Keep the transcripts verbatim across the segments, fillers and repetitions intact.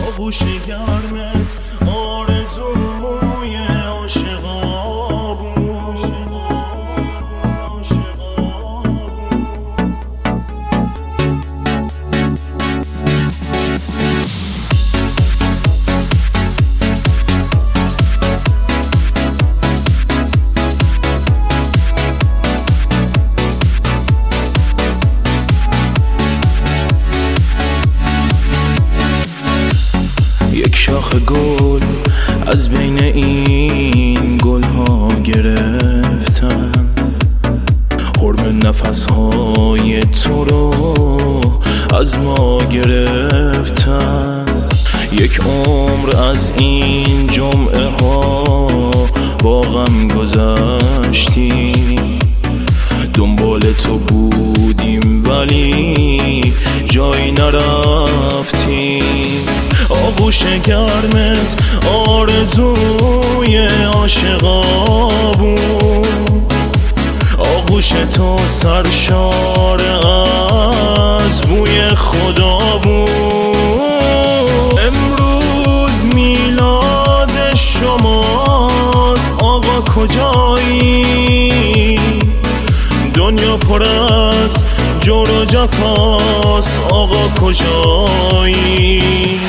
آغوش گرمت آرزوی عاشقا بود. یک شاخ گل از بین این گل ها گرفتم، حرم نفس های تو رو از ما گرفتم. یک عمر از این جمعه ها با غم گذشتیم، دنبال تو بودیم ولی جایی نرفتیم. آغوش گرمت آرزوی عاشقا بود، آغوش تو سرشار از بوی خدا بود. امروز میلاد شماست آقا کجایی؟ دنیا پر از جور و جفاست آقا کجایی؟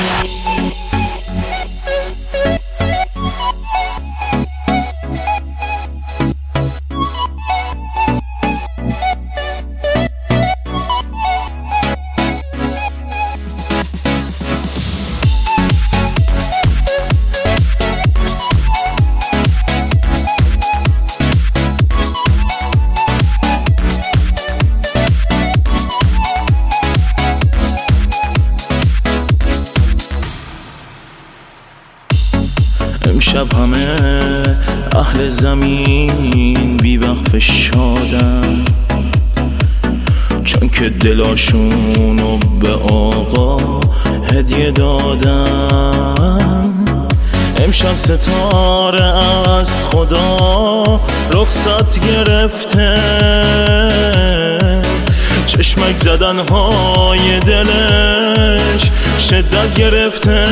امشب همه اهل زمین بی وقف شادن، چون که دلاشونو به آقا هدیه دادن. امشب ستاره از خدا رخصت گرفته، چشمک زدن های دلش شدت گرفته.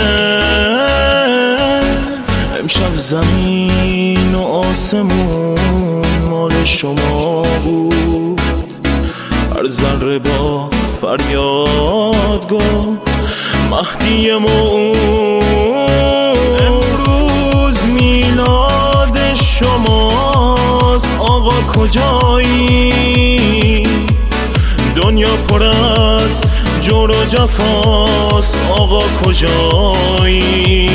امشب زمین و آسمون مال شما بود، هر ذره با فریاد گفت مهدی موعود. امروز میلاد شماست آقا کجایی؟ دنیا پر از جور و جفاست آقا کجایی؟